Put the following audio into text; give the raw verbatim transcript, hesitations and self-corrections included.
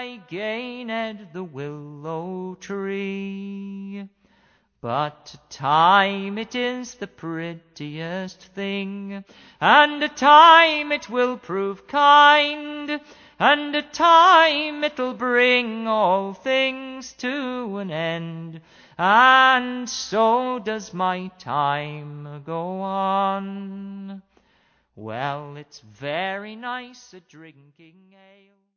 I gained the willow tree. But time it is the prettiest thing, and time it will prove kind, and time it'll bring all things to an end, and so does my time go on. Well, it's very nice a drinking ale.